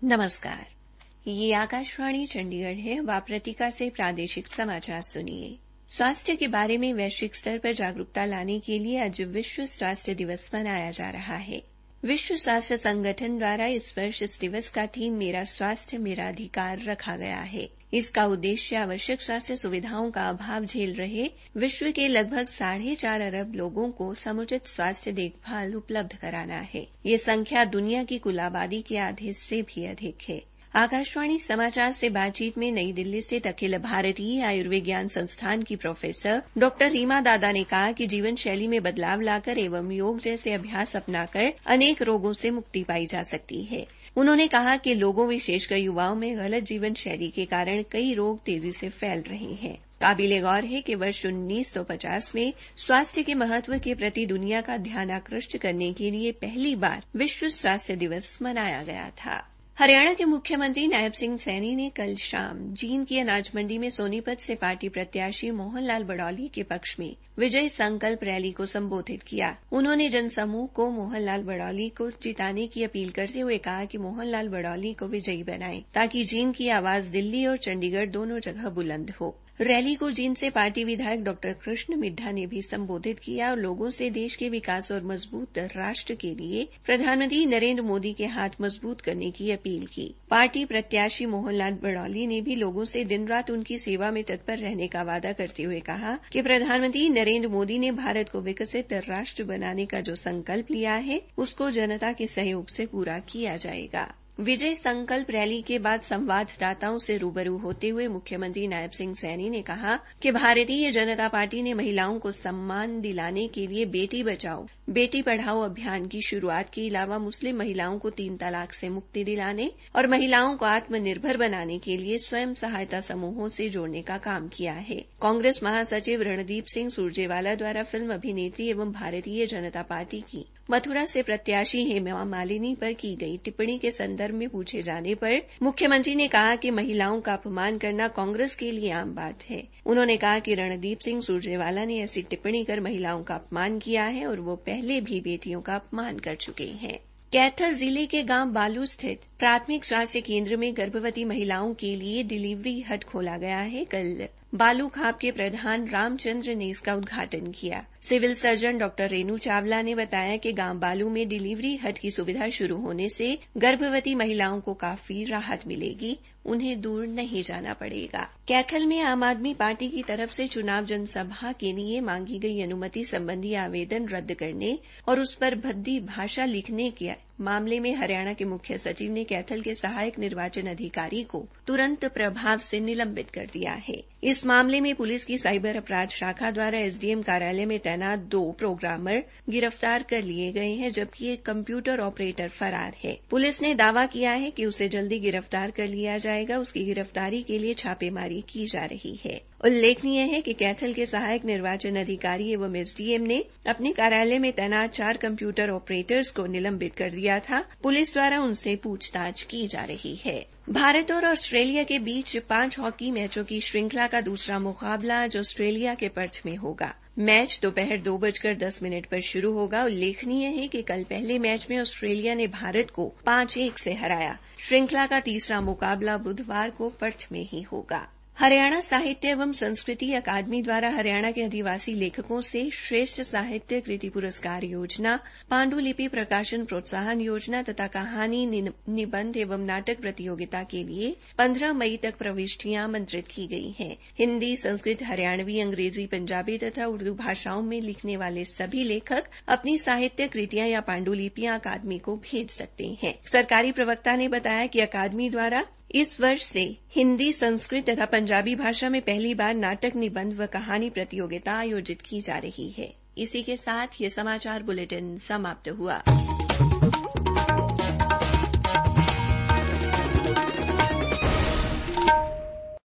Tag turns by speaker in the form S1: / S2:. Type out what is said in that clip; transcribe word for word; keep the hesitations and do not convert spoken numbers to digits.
S1: नमस्कार, ये आकाशवाणी चंडीगढ़ है। अब आप प्रतिका से प्रादेशिक समाचार सुनिए। स्वास्थ्य के बारे में वैश्विक स्तर पर जागरूकता लाने के लिए आज विश्व स्वास्थ्य दिवस मनाया जा रहा है। विश्व स्वास्थ्य संगठन द्वारा इस वर्ष इस दिवस का थीम मेरा स्वास्थ्य मेरा अधिकार रखा गया है। इसका उद्देश्य आवश्यक स्वास्थ्य सुविधाओं का अभाव झेल रहे विश्व के लगभग साढ़े चार अरब लोगों को समुचित स्वास्थ्य देखभाल उपलब्ध कराना है। ये संख्या दुनिया की कुल आबादी के आधे से भी अधिक है। आकाशवाणी समाचार से बातचीत में नई दिल्ली स्थित अखिल भारतीय आयुर्विज्ञान संस्थान की प्रोफेसर डॉक्टर रीमा दादा ने कहा कि जीवन शैली में बदलाव लाकर एवं योग जैसे अभ्यास अपनाकर अनेक रोगों से मुक्ति पाई जा सकती है। उन्होंने कहा कि लोगों विशेषकर युवाओं में गलत जीवन शैली के कारण कई रोग तेजी से फैल रहे हैं। काबिले गौर है कि वर्ष उन्नीस सौ पचास में स्वास्थ्य के महत्व के प्रति दुनिया का ध्यान आकृष्ट करने के लिए पहली बार विश्व स्वास्थ्य दिवस मनाया गया था। हरियाणा के मुख्यमंत्री नायब सिंह सैनी ने कल शाम जींद की अनाज मंडी में सोनीपत से पार्टी प्रत्याशी मोहन लाल बड़ौली के पक्ष में विजय संकल्प रैली को संबोधित किया। उन्होंने जनसमूह को मोहन लाल बड़ौली को जिताने की अपील करते हुए कहा कि मोहन लाल बड़ौली को विजयी बनाएं ताकि जींद की आवाज दिल्ली और चंडीगढ़ दोनों जगह बुलंद हो। रैली को जींद से पार्टी विधायक डॉक्टर कृष्ण मिड्ढा ने भी संबोधित किया और लोगों से देश के विकास और मजबूत राष्ट्र के लिए प्रधानमंत्री नरेंद्र मोदी के हाथ मजबूत करने की अपील की। पार्टी प्रत्याशी मोहन लाल बड़ौली ने भी लोगों से दिन रात उनकी सेवा में तत्पर रहने का वादा करते हुए कहा कि प्रधानमंत्री नरेंद्र मोदी ने भारत को विकसित राष्ट्र बनाने का जो संकल्प लिया है उसको जनता के सहयोग से पूरा किया जाएगा। विजय संकल्प रैली के बाद संवाददाताओं से रूबरू होते हुए मुख्यमंत्री नायब सिंह सैनी ने कहा कि भारतीय जनता पार्टी ने महिलाओं को सम्मान दिलाने के लिए बेटी बचाओ बेटी पढ़ाओ अभियान की शुरुआत के अलावा मुस्लिम महिलाओं को तीन तलाक से मुक्ति दिलाने और महिलाओं को आत्मनिर्भर बनाने के लिए स्वयं सहायता समूहों से जोड़ने का काम किया है। कांग्रेस महासचिव रणदीप सिंह सुरजेवाला द्वारा फिल्म अभिनेत्री एवं भारतीय जनता पार्टी की मथुरा से प्रत्याशी हेमा मालिनी पर की गई टिप्पणी के संदर्भ में पूछे जाने पर मुख्यमंत्री ने कहा कि महिलाओं का अपमान करना कांग्रेस के लिए आम बात है। उन्होंने कहा कि रणदीप सिंह सुरजेवाला ने ऐसी टिप्पणी कर महिलाओं का अपमान किया है और वो पहले भी बेटियों का अपमान कर चुके हैं। कैथल जिले के गांव बालू स्थित प्राथमिक स्वास्थ्य केंद्र में गर्भवती महिलाओं के लिए डिलीवरी हट खोला गया है। कल बालू खाप के प्रधान रामचंद्र ने इसका उद्घाटन किया। Civil surgeon doctor Renu Chawla ने बताया कि गांव बालू में डिलीवरी हट की सुविधा शुरू होने से गर्भवती महिलाओं को काफी राहत मिलेगी, उन्हें दूर नहीं जाना पड़ेगा। कैथल में आम आदमी पार्टी की तरफ से चुनाव जनसभा के लिए मांगी गई अनुमति संबंधी आवेदन रद्द करने और उस पर भद्दी भाषा लिखने के मामले में हरियाणा के मुख्य सचिव ने कैथल के सहायक निर्वाचन अधिकारी को तुरंत प्रभाव से निलंबित कर दिया है। इस मामले में पुलिस की साइबर अपराध शाखा द्वारा एसडीएम कार्यालय में तैनात दो प्रोग्रामर गिरफ्तार कर लिए गए हैं, जबकि एक कंप्यूटर ऑपरेटर फरार है। पुलिस ने दावा किया है कि उसे जल्दी गिरफ्तार कर लिया जाएगा। उसकी गिरफ्तारी के लिए छापेमारी की जा रही है। उल्लेखनीय है कि कैथल के सहायक निर्वाचन अधिकारी एवं एसडीएम ने अपने कार्यालय में तैनात चार कंप्यूटर ऑपरेटर्स को निलंबित कर दिया था। पुलिस द्वारा उनसे पूछताछ की जा रही है। भारत और ऑस्ट्रेलिया के बीच पांच हॉकी मैचों की श्रृंखला का दूसरा मुकाबला आज ऑस्ट्रेलिया के पर्थ में होगा। मैच दोपहर दो बजकर दस मिनट पर शुरू होगा। उल्लेखनीय है कि कल पहले मैच में ऑस्ट्रेलिया ने भारत को पांच एक से हराया। श्रृंखला का तीसरा मुकाबला बुधवार को पर्थ में ही होगा। हरियाणा साहित्य एवं संस्कृति अकादमी द्वारा हरियाणा के आदिवासी लेखकों से श्रेष्ठ साहित्य कृति पुरस्कार योजना, पांडुलिपि प्रकाशन प्रोत्साहन योजना तथा कहानी, निबंध एवं नाटक प्रतियोगिता के लिए पंद्रह मई तक प्रविष्टियां आमंत्रित की गई हैं। हिंदी, संस्कृत, हरियाणवी, अंग्रेजी, पंजाबी तथा उर्दू भाषाओं में लिखने वाले सभी लेखक अपनी साहित्य कृतियां या पांडुलिपियां अकादमी को भेज सकते हैं। सरकारी प्रवक्ता ने बताया कि अकादमी द्वारा इस वर्ष से हिंदी, संस्कृत तथा पंजाबी भाषा में पहली बार नाटक, निबंध व कहानी प्रतियोगिता आयोजित की जा रही है। इसी के साथ ये समाचार बुलेटिन समाप्त हुआ।